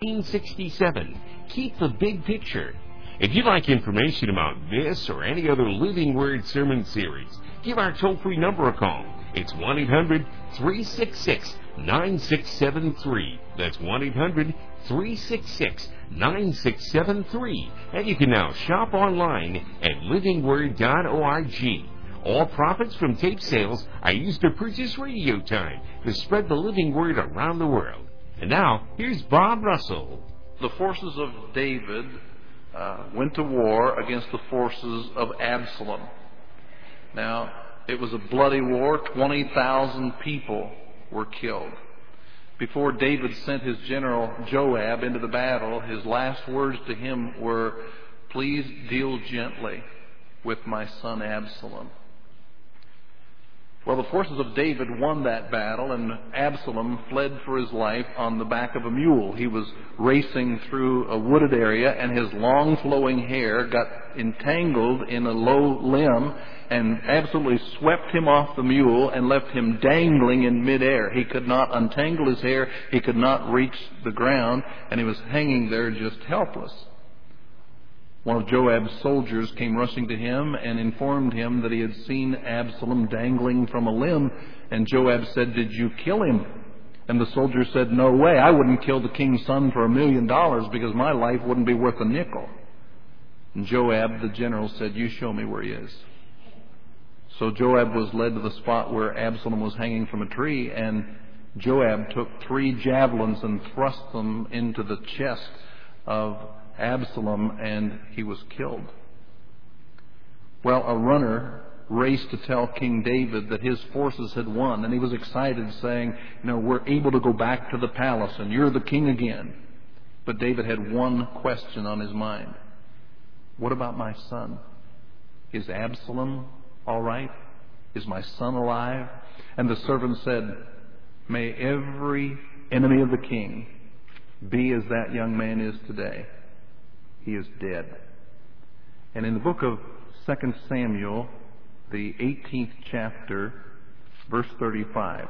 1967. Keep the big picture. If you'd like information about this or any other Living Word sermon series, give our toll-free number a call. It's 1-800-366-9673. That's 1-800-366-9673. And you can now shop online at livingword.org. All profits from tape sales are used to purchase radio time to spread the living word around the world. And now, here's Bob Russell. The forces of David went to war against the forces of Absalom. Now, it was a bloody war. 20,000 people were killed. Before David sent his general Joab into the battle, his last words to him were, "Please deal gently with my son Absalom." Well, the forces of David won that battle, and Absalom fled for his life on the back of a mule. He was racing through a wooded area, and his long flowing hair got entangled in a low limb and absolutely swept him off the mule and left him dangling in midair. He could not untangle his hair, he could not reach the ground, and he was hanging there just helpless. One of Joab's soldiers came rushing to him and informed him that he had seen Absalom dangling from a limb. And Joab said, "Did you kill him?" And the soldier said, "No way. I wouldn't kill the king's son for $1 million because my life wouldn't be worth a nickel." And Joab, the general, said, "You show me where he is." So Joab was led to the spot where Absalom was hanging from a tree, and Joab took 3 javelins and thrust them into the chest of Absalom, and he was killed. Well, a runner raced to tell King David that his forces had won, and he was excited, saying, "We're able to go back to the palace, and you're the king again." But David had one question on his mind. What about my son? Is Absalom all right? Is my son alive? And the servant said, "May every enemy of the king be as that young man is today. He is dead." And in the book of 2 Samuel, the 18th chapter, verse 35,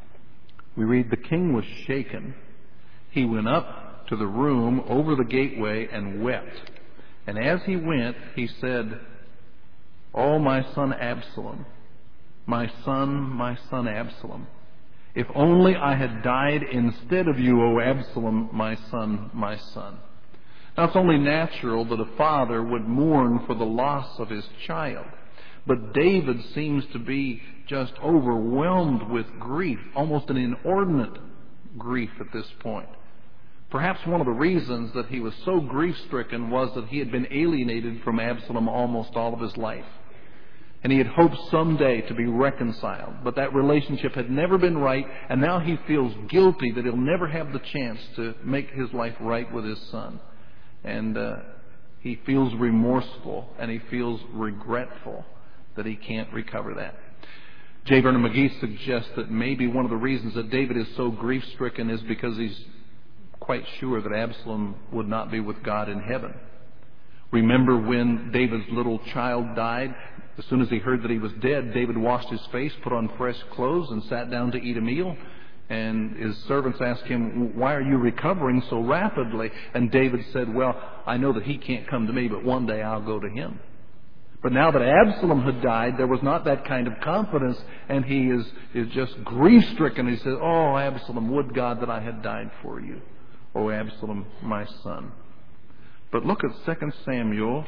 we read, "The king was shaken. He went up to the room over the gateway and wept. And as he went, he said, 'Oh, my son Absalom, my son Absalom. If only I had died instead of you, O Absalom, my son, my son.'" Now, it's only natural that a father would mourn for the loss of his child. But David seems to be just overwhelmed with grief, almost an inordinate grief at this point. Perhaps one of the reasons that he was so grief-stricken was that he had been alienated from Absalom almost all of his life. And he had hoped someday to be reconciled. But that relationship had never been right, and now he feels guilty that he'll never have the chance to make his life right with his son. And he feels remorseful, and he feels regretful that he can't recover that. J. Vernon McGee suggests that maybe one of the reasons that David is so grief-stricken is because he's quite sure that Absalom would not be with God in heaven. Remember when David's little child died? As soon as he heard that he was dead, David washed his face, put on fresh clothes, and sat down to eat a meal. And his servants asked him, "Why are you recovering so rapidly?" And David said, "Well, I know that he can't come to me, but one day I'll go to him." But now that Absalom had died, there was not that kind of confidence, and he is just grief-stricken. He says, "Oh, Absalom, would God that I had died for you. Oh, Absalom, my son." But look at 2 Samuel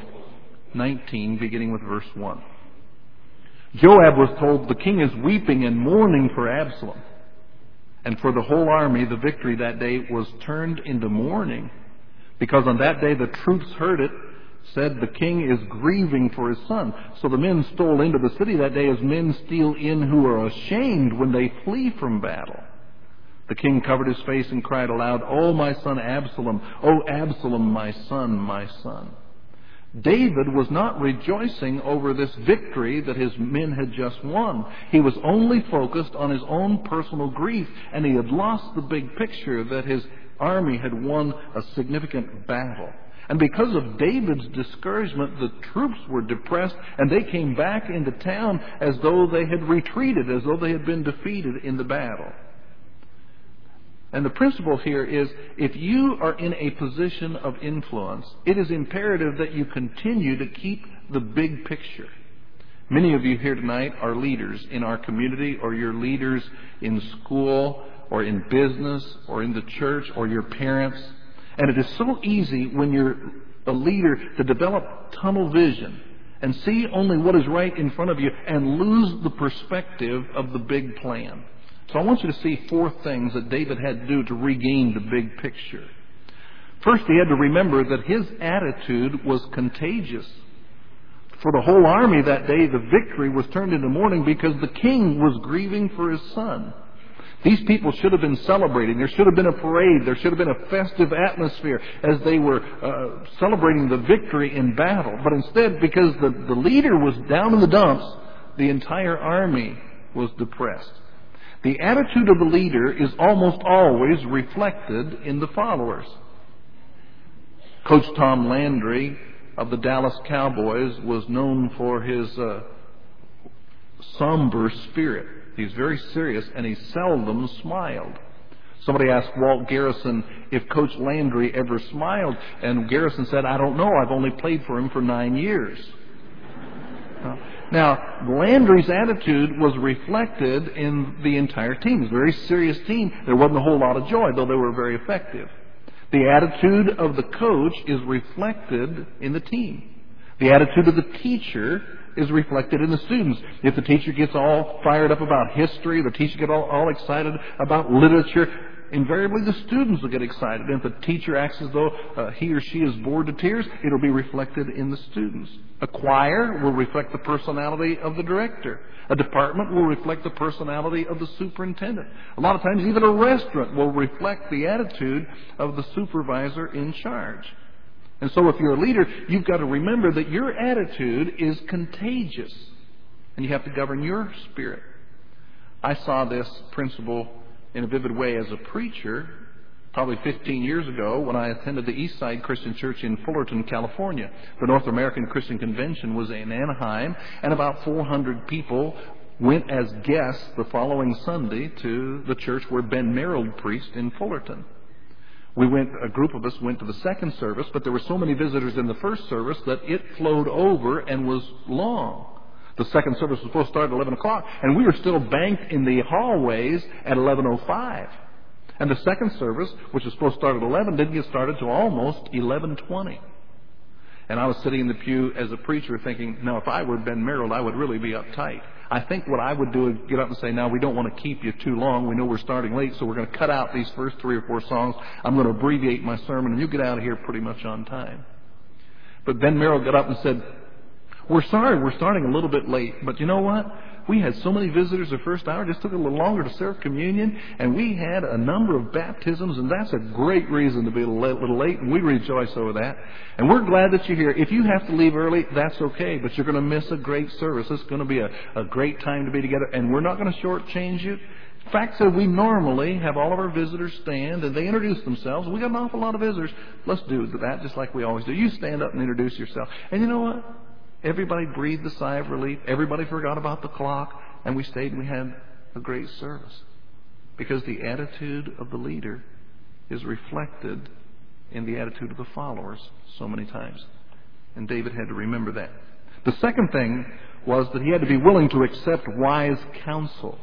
19, beginning with verse 1. Joab was told, "The king is weeping and mourning for Absalom." And for the whole army, the victory that day was turned into mourning, because on that day the troops heard it, said, "The king is grieving for his son." So the men stole into the city that day as men steal in who are ashamed when they flee from battle. The king covered his face and cried aloud, "Oh, my son Absalom! Oh, Absalom, my son, my son!" David was not rejoicing over this victory that his men had just won. He was only focused on his own personal grief, and he had lost the big picture that his army had won a significant battle. And because of David's discouragement, the troops were depressed, and they came back into town as though they had retreated, as though they had been defeated in the battle. And the principle here is, if you are in a position of influence, it is imperative that you continue to keep the big picture. Many of you here tonight are leaders in our community, or you're leaders in school, or in business, or in the church, or your parents. And it is so easy when you're a leader to develop tunnel vision and see only what is right in front of you and lose the perspective of the big plan. So I want you to see 4 things that David had to do to regain the big picture. First, he had to remember that his attitude was contagious. For the whole army that day, the victory was turned into mourning because the king was grieving for his son. These people should have been celebrating. There should have been a parade. There should have been a festive atmosphere as they were celebrating the victory in battle. But instead, because the leader was down in the dumps, the entire army was depressed. The attitude of the leader is almost always reflected in the followers. Coach Tom Landry of the Dallas Cowboys was known for his somber spirit. He's very serious, and he seldom smiled. Somebody asked Walt Garrison if Coach Landry ever smiled, and Garrison said, "I don't know. I've only played for him for 9 years." Now, Landry's attitude was reflected in the entire team. It was a very serious team. There wasn't a whole lot of joy, though they were very effective. The attitude of the coach is reflected in the team. The attitude of the teacher is reflected in the students. If the teacher gets all fired up about history, the teacher gets all excited about literature, invariably the students will get excited. And if the teacher acts as though he or she is bored to tears, it'll be reflected in the students. A choir will reflect the personality of the director. A department will reflect the personality of the superintendent. A lot of times even a restaurant will reflect the attitude of the supervisor in charge. And so if you're a leader, you've got to remember that your attitude is contagious. And you have to govern your spirit. I saw this principle in a vivid way as a preacher probably 15 years ago when I attended the Eastside Christian Church in Fullerton, California. The North American Christian Convention was in Anaheim, and about 400 people went as guests the following Sunday to the church where Ben Merrill preached in Fullerton. A group of us went to the second service, but there were so many visitors in the first service that it flowed over and was long. The second service was supposed to start at 11 o'clock, and we were still banked in the hallways at 11:05. And the second service, which was supposed to start at 11, didn't get started until almost 11:20. And I was sitting in the pew as a preacher thinking, now if I were Ben Merrill, I would really be uptight. I think what I would do is get up and say, now we don't want to keep you too long. We know we're starting late, so we're going to cut out these first 3 or 4 songs. I'm going to abbreviate my sermon, and you get out of here pretty much on time. But Ben Merrill got up and said, we're sorry, we're starting a little bit late, but you know what? We had so many visitors the first hour, it just took a little longer to serve communion, and we had a number of baptisms, and that's a great reason to be a little late, and we rejoice over that. And we're glad that you're here. If you have to leave early, that's okay, but you're going to miss a great service. It's going to be a great time to be together, and we're not going to shortchange you. In fact, so we normally have all of our visitors stand, and they introduce themselves. We got an awful lot of visitors. Let's do that just like we always do. You stand up and introduce yourself. And you know what? Everybody breathed a sigh of relief. Everybody forgot about the clock. And we stayed and we had a great service. Because the attitude of the leader is reflected in the attitude of the followers so many times. And David had to remember that. The second thing was that he had to be willing to accept wise counsel.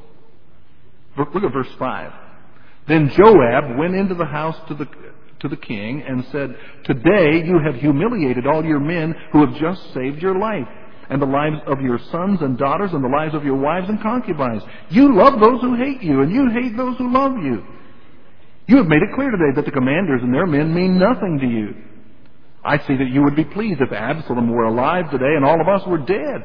Look at verse 5. Then Joab went into the house to the king and said, today you have humiliated all your men who have just saved your life, and the lives of your sons and daughters, and the lives of your wives and concubines. You love those who hate you, and you hate those who love you. You have made it clear today that the commanders and their men mean nothing to you. I see that you would be pleased if Absalom were alive today and all of us were dead.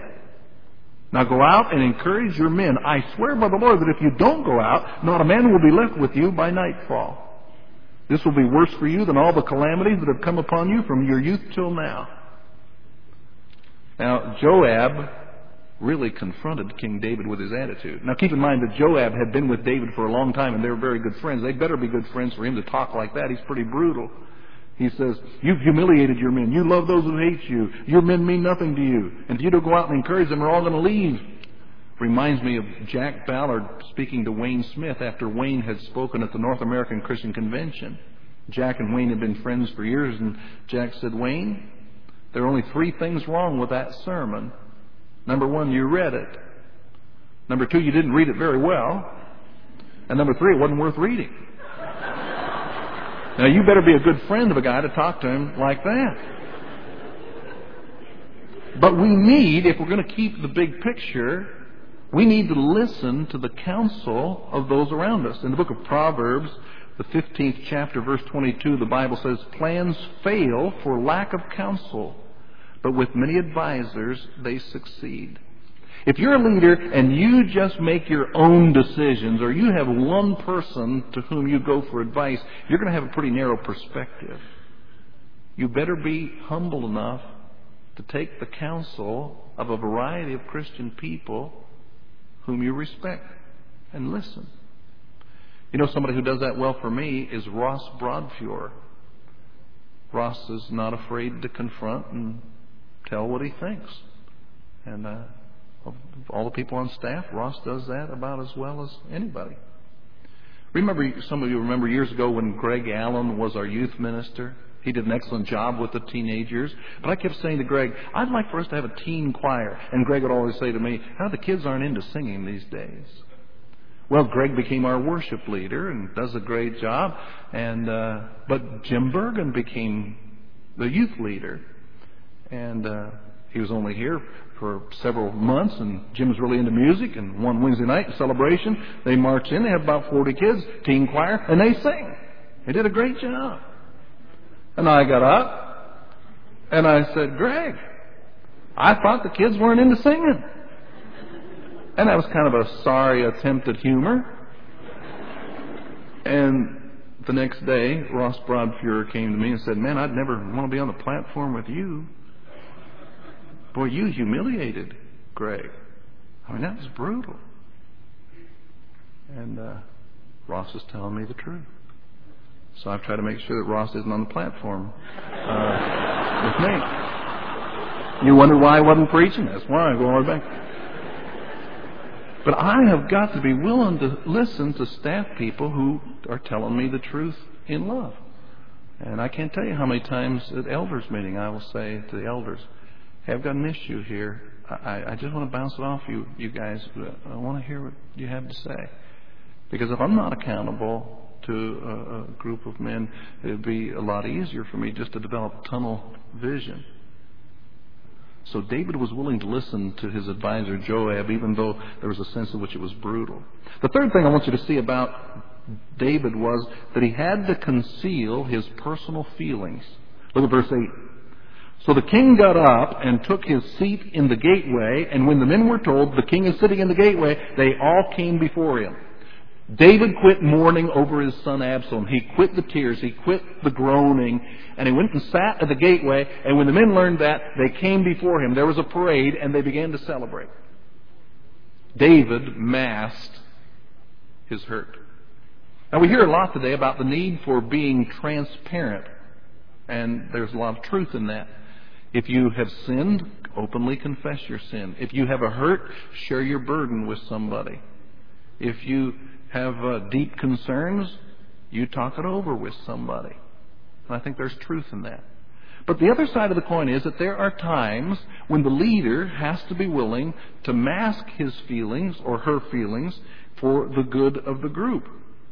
Now go out and encourage your men. I swear by the Lord that if you don't go out, not a man will be left with you by nightfall. This will be worse for you than all the calamities that have come upon you from your youth till now. Now, Joab really confronted King David with his attitude. Now, keep in mind that Joab had been with David for a long time, and they were very good friends. They better be good friends for him to talk like that. He's pretty brutal. He says, you've humiliated your men. You love those who hate you. Your men mean nothing to you. And if you don't go out and encourage them, they're all going to leave. Reminds me of Jack Ballard speaking to Wayne Smith after Wayne had spoken at the North American Christian Convention. Jack and Wayne had been friends for years, and Jack said, "Wayne, there are only 3 things wrong with that sermon. Number 1, you read it. Number 2, you didn't read it very well. And number 3, it wasn't worth reading." Now, you better be a good friend of a guy to talk to him like that. But we need, if we're going to keep the big picture, we need to listen to the counsel of those around us. In the book of Proverbs, the 15th chapter, verse 22, the Bible says, "Plans fail for lack of counsel, but with many advisors they succeed." If you're a leader and you just make your own decisions, or you have one person to whom you go for advice, you're going to have a pretty narrow perspective. You better be humble enough to take the counsel of a variety of Christian people whom you respect and listen. You know, somebody who does that well for me is Ross Broadfuhr. Ross is not afraid to confront and tell what he thinks. And of all the people on staff, Ross does that about as well as anybody. Some of you remember years ago when Greg Allen was our youth minister. He did an excellent job with the teenagers. But I kept saying to Greg, "I'd like for us to have a teen choir." And Greg would always say to me, "How the kids aren't into singing these days." Well, Greg became our worship leader and does a great job. But Jim Bergen became the youth leader. And he was only here for several months, and Jim's really into music. And one Wednesday night celebration, they march in. They have about 40 kids, teen choir, and they sing. They did a great job. And I got up, and I said, "Greg, I thought the kids weren't into singing." And that was kind of a sorry attempt at humor. And the next day, Ross Broadfuhr came to me and said, "Man, I'd never want to be on the platform with you. Boy, you humiliated Greg. I mean, that was brutal." And Ross is telling me the truth. So I've tried to make sure that Ross isn't on the platform with me. You wonder why I wasn't preaching? That's why I go all the way back. But I have got to be willing to listen to staff people who are telling me the truth in love. And I can't tell you how many times at elders meeting I will say to the elders, "Hey, I've got an issue here. I just want to bounce it off you guys. I want to hear what you have to say." Because if I'm not accountable to a group of men, it would be a lot easier for me just to develop tunnel vision. So David was willing to listen to his advisor Joab, even though there was a sense in which it was brutal. The third thing I want you to see about David was that he had to conceal his personal feelings. Look at verse 8. "So the king got up and took his seat in the gateway, and when the men were told, 'The king is sitting in the gateway,' they all came before him." David quit mourning over his son Absalom. He quit the tears. He quit the groaning. And he went and sat at the gateway. And when the men learned that, they came before him. There was a parade, and they began to celebrate. David masked his hurt. Now, we hear a lot today about the need for being transparent. And there's a lot of truth in that. If you have sinned, openly confess your sin. If you have a hurt, share your burden with somebody. If you have deep concerns, you talk it over with somebody. And I think there's truth in that. But the other side of the coin is that there are times when the leader has to be willing to mask his feelings or her feelings for the good of the group.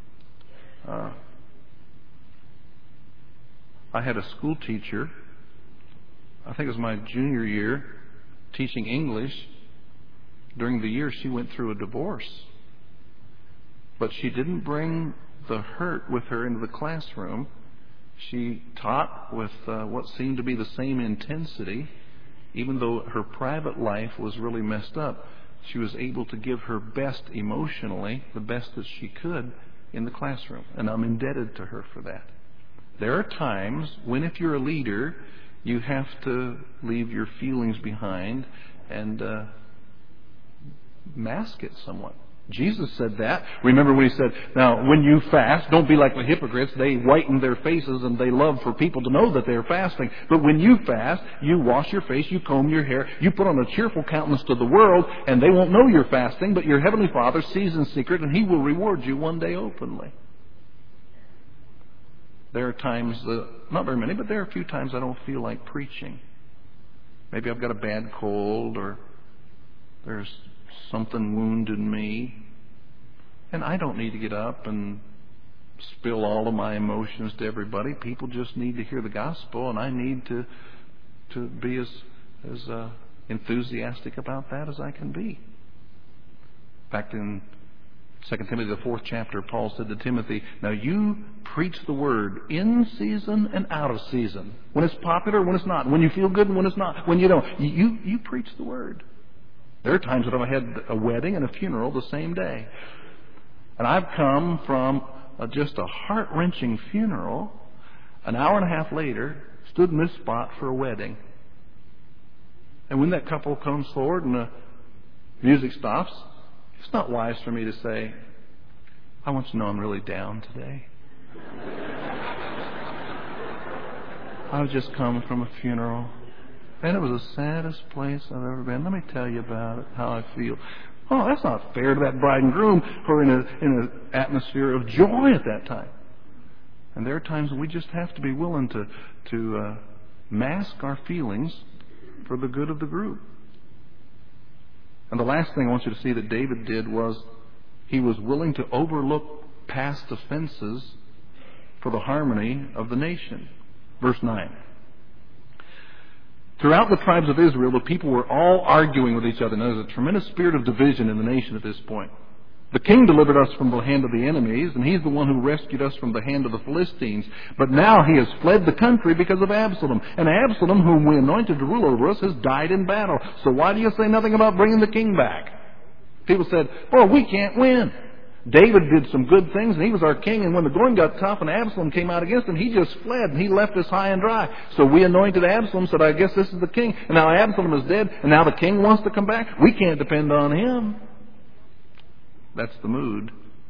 I had a school teacher, I think it was my junior year, teaching English. During the year, she went through a divorce. But she didn't bring the hurt with her into the classroom. She taught with what seemed to be the same intensity. Even though her private life was really messed up, she was able to give her best emotionally, the best that she could, in the classroom. And I'm indebted to her for that. There are times when, if you're a leader, you have to leave your feelings behind and mask it somewhat. Jesus said that. Remember when he said, now, when you fast, don't be like the hypocrites. They whiten their faces and they love for people to know that they're fasting. But when you fast, you wash your face, you comb your hair, you put on a cheerful countenance to the world, and they won't know you're fasting, but your Heavenly Father sees in secret, and He will reward you one day openly. There are times, not very many, but there are a few times I don't feel like preaching. Maybe I've got a bad cold, or there's something wounded me. And I don't need to get up and spill all of my emotions to everybody. People just need to hear the gospel, and I need to be as enthusiastic about that as I can be. In fact, in 2 Timothy, the 4th chapter, Paul said to Timothy, now you preach the word in season and out of season. When it's popular, when it's not. When you feel good and when it's not. When you don't. You preach the word. There are times that I've had a wedding and a funeral the same day. And I've come from just a heart-wrenching funeral. An hour and a half later, stood in this spot for a wedding. And when that couple comes forward and the music stops, it's not wise for me to say, I want you to know I'm really down today. I've just come from a funeral. And it was the saddest place I've ever been. Let me tell you about it, how I feel. Oh, that's not fair to that bride and groom who are in an atmosphere of joy at that time. And there are times when we just have to be willing to mask our feelings for the good of the group. And the last thing I want you to see that David did was he was willing to overlook past offenses for the harmony of the nation. Verse 9. Throughout the tribes of Israel, the people were all arguing with each other. And there's a tremendous spirit of division in the nation at this point. The king delivered us from the hand of the enemies, and he's the one who rescued us from the hand of the Philistines. But now he has fled the country because of Absalom. And Absalom, whom we anointed to rule over us, has died in battle. So why do you say nothing about bringing the king back? People said, well, we can't win. David did some good things, and he was our king, and when the going got tough and Absalom came out against him, he just fled, and he left us high and dry. So we anointed Absalom, said, I guess this is the king. And now Absalom is dead, and now the king wants to come back. We can't depend on him. That's the mood.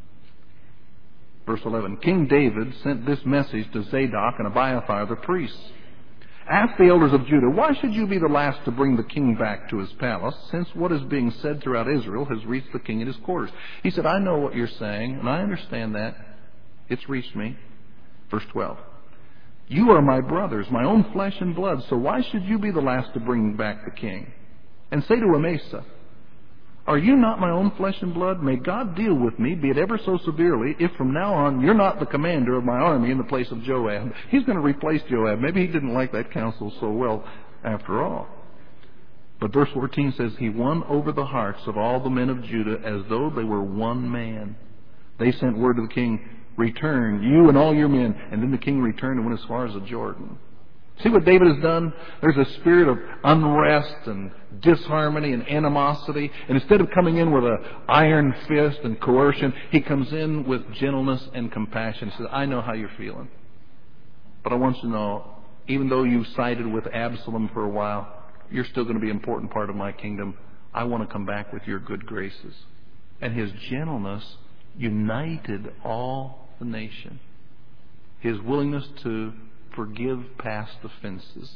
Verse 11, King David sent this message to Zadok and Abiathar the priests. Ask the elders of Judah, why should you be the last to bring the king back to his palace, since what is being said throughout Israel has reached the king in his quarters? He said, I know what you're saying, and I understand that. It's reached me. Verse 12. You are my brothers, my own flesh and blood, so why should you be the last to bring back the king? And say to Amasa, are you not my own flesh and blood? May God deal with me, be it ever so severely, if from now on you're not the commander of my army in the place of Joab. He's going to replace Joab. Maybe he didn't like that counsel so well after all. But verse 14 says, he won over the hearts of all the men of Judah as though they were one man. They sent word to the king, return, you and all your men. And then the king returned and went as far as the Jordan. See what David has done? There's a spirit of unrest and disharmony and animosity. And instead of coming in with an iron fist and coercion, he comes in with gentleness and compassion. He says, I know how you're feeling. But I want you to know, even though you sided with Absalom for a while, you're still going to be an important part of my kingdom. I want to come back with your good graces. And his gentleness united all the nation. His willingness to forgive past offenses.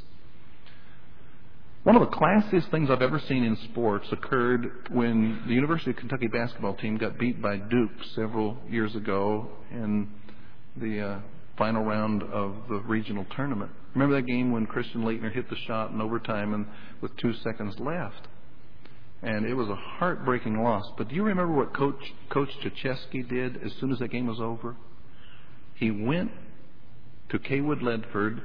One of the classiest things I've ever seen in sports occurred when the University of Kentucky basketball team got beat by Duke several years ago in the final round of the regional tournament. Remember that game when Christian Laettner hit the shot in overtime and with 2 seconds left? And it was a heartbreaking loss. But do you remember what Coach Krzyzewski did as soon as that game was over? He went to Kaywood Ledford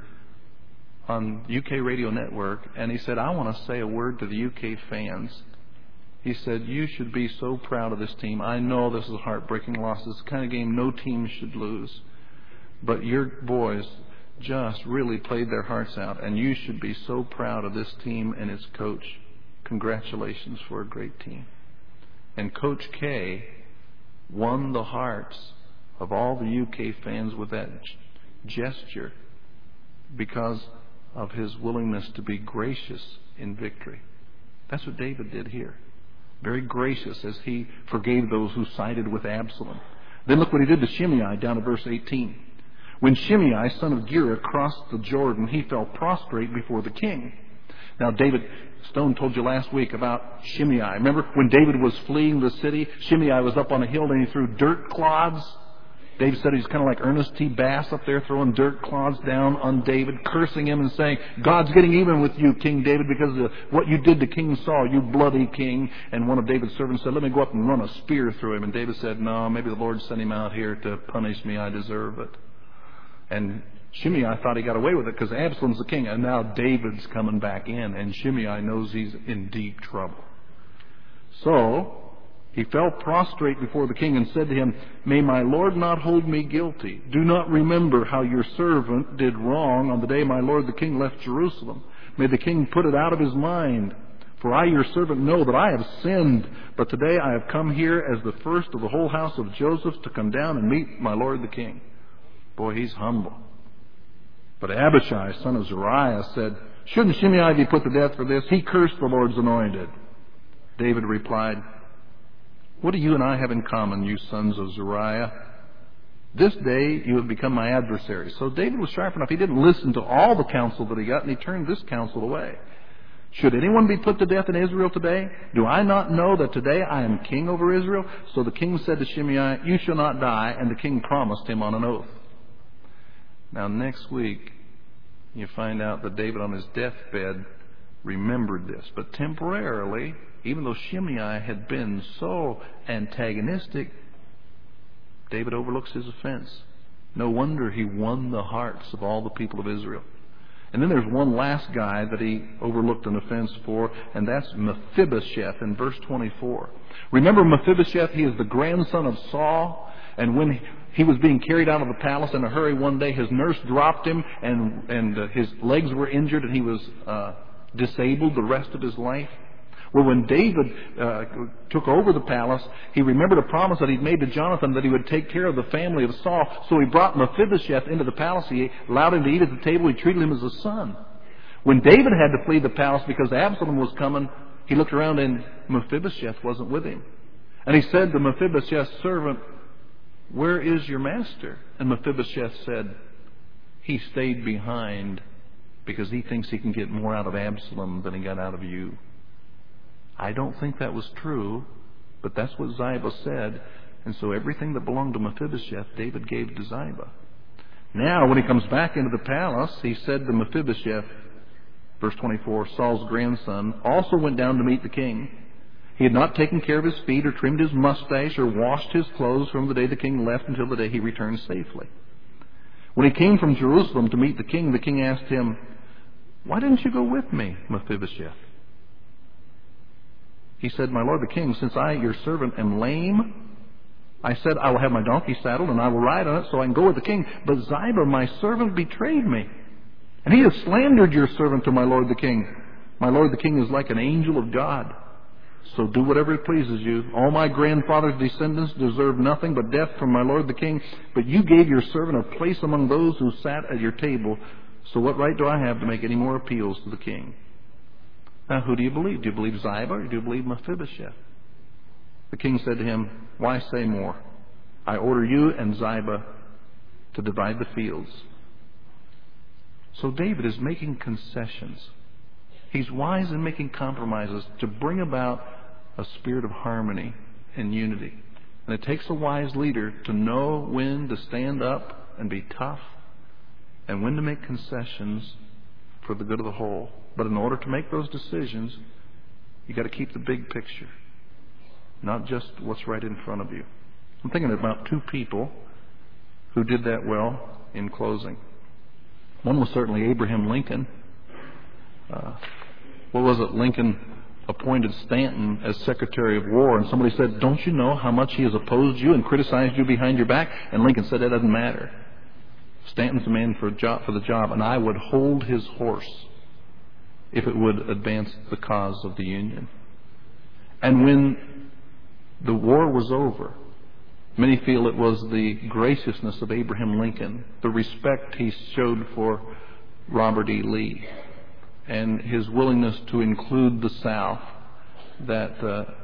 on UK Radio Network, and he said, I want to say a word to the UK fans. He said, you should be so proud of this team. I know this is a heartbreaking loss. It's the kind of game no team should lose. But your boys just really played their hearts out, and you should be so proud of this team and its coach. Congratulations for a great team. And Coach K won the hearts of all the UK fans with that gesture because of his willingness to be gracious in victory. That's what David did here. very gracious as he forgave those who sided with Absalom. Then look what he did to Shimei down at verse 18. When Shimei, son of Gera, crossed the Jordan, he fell prostrate before the king. Now, David Stone told you last week about Shimei. Remember when David was fleeing the city, Shimei was up on a hill and he threw dirt clods. David said he's kind of like Ernest T. Bass up there throwing dirt clods down on David, cursing him and saying, God's getting even with you, King David, because of what you did to King Saul, you bloody king. And one of David's servants said, let me go up and run a spear through him. And David said, no, maybe the Lord sent him out here to punish me. I deserve it. And Shimei thought he got away with it because Absalom's the king. And now David's coming back in, and Shimei knows he's in deep trouble. So he fell prostrate before the king and said to him, may my lord not hold me guilty. Do not remember how your servant did wrong on the day my lord the king left Jerusalem. May the king put it out of his mind. For I, your servant, know that I have sinned. But today I have come here as the first of the whole house of Joseph to come down and meet my lord the king. Boy, he's humble. But Abishai, son of Zeruiah, said, shouldn't Shimei be put to death for this? He cursed the Lord's anointed. David replied, what do you and I have in common, you sons of Zeruiah? This day you have become my adversaries. So David was sharp enough. He didn't listen to all the counsel that he got, and he turned this counsel away. Should anyone be put to death in Israel today? Do I not know that today I am king over Israel? So the king said to Shimei, you shall not die, and the king promised him on an oath. Now next week, you find out that David on his deathbed remembered this. But temporarily, even though Shimei had been so antagonistic, David overlooks his offense. No wonder he won the hearts of all the people of Israel. And then there's one last guy that he overlooked an offense for, and that's Mephibosheth in verse 24. Remember Mephibosheth? He is the grandson of Saul. And when he was being carried out of the palace in a hurry one day, his nurse dropped him, and his legs were injured, and he was disabled the rest of his life. Well, when David took over the palace, he remembered a promise that he'd made to Jonathan that he would take care of the family of Saul. So he brought Mephibosheth into the palace. He allowed him to eat at the table. He treated him as a son. When David had to flee the palace because Absalom was coming, he looked around and Mephibosheth wasn't with him. And he said to Mephibosheth's servant, where is your master? And Mephibosheth said, he stayed behind because he thinks he can get more out of Absalom than he got out of you. I don't think that was true, but that's what Ziba said. And so everything that belonged to Mephibosheth, David gave to Ziba. Now, when he comes back into the palace, he said to Mephibosheth, verse 24, Saul's grandson, also went down to meet the king. He had not taken care of his feet or trimmed his mustache or washed his clothes from the day the king left until the day he returned safely. When he came from Jerusalem to meet the king asked him, why didn't you go with me, Mephibosheth? He said, my lord the king, since I, your servant, am lame, I said, I will have my donkey saddled and I will ride on it so I can go with the king. But Ziba, my servant, betrayed me. And he has slandered your servant to my lord the king. My lord the king is like an angel of God. So do whatever it pleases you. All my grandfather's descendants deserve nothing but death from my lord the king. But you gave your servant a place among those who sat at your table. So what right do I have to make any more appeals to the king? Now, who do you believe? Do you believe Ziba or do you believe Mephibosheth? The king said to him, why say more? I order you and Ziba to divide the fields. So David is making concessions. He's wise in making compromises to bring about a spirit of harmony and unity. And it takes a wise leader to know when to stand up and be tough and when to make concessions for the good of the whole. But in order to make those decisions, you've got to keep the big picture, not just what's right in front of you. I'm thinking about two people who did that well in closing. One was certainly Abraham Lincoln. Lincoln appointed Stanton as Secretary of War, and somebody said, don't you know how much he has opposed you and criticized you behind your back? And Lincoln said, that doesn't matter. Stanton's the man for the job, and I would hold his horse if it would advance the cause of the Union. And when the war was over, many feel it was the graciousness of Abraham Lincoln, the respect he showed for Robert E. Lee, and his willingness to include the South, that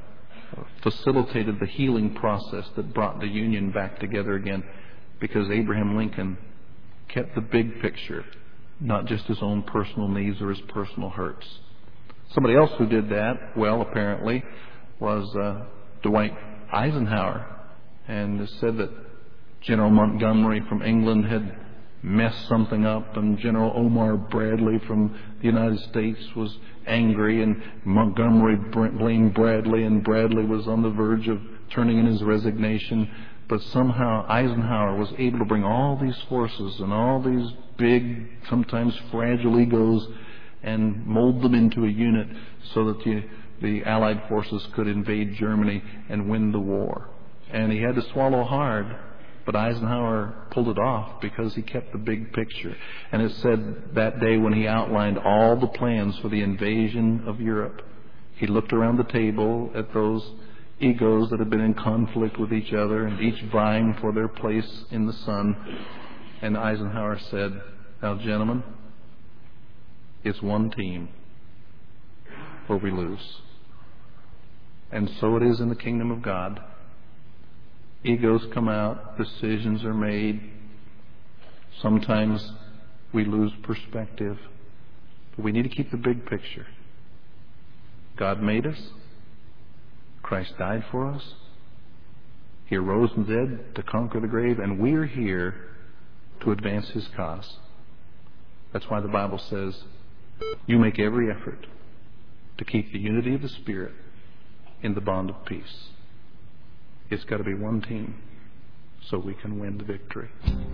facilitated the healing process that brought the Union back together again, because Abraham Lincoln kept the big picture, not just his own personal needs or his personal hurts. Somebody else who did that, well, apparently, was Dwight Eisenhower. And it said that General Montgomery from England had messed something up, and General Omar Bradley from the United States was angry, and Montgomery blamed Bradley, and Bradley was on the verge of turning in his resignation. But somehow Eisenhower was able to bring all these forces and all these big, sometimes fragile egos and mold them into a unit so that the Allied forces could invade Germany and win the war. And he had to swallow hard, but Eisenhower pulled it off because he kept the big picture. And it said that day when he outlined all the plans for the invasion of Europe, he looked around the table at those egos that had been in conflict with each other and each vying for their place in the sun. And Eisenhower said, "Now, gentlemen, it's one team or we lose." And so it is in the kingdom of God. Egos come out, decisions are made. Sometimes we lose perspective. But we need to keep the big picture. God made us. Christ died for us. He arose from the dead to conquer the grave, and we are here to advance His cause. That's why the Bible says, you make every effort to keep the unity of the Spirit in the bond of peace. It's got to be one team so we can win the victory.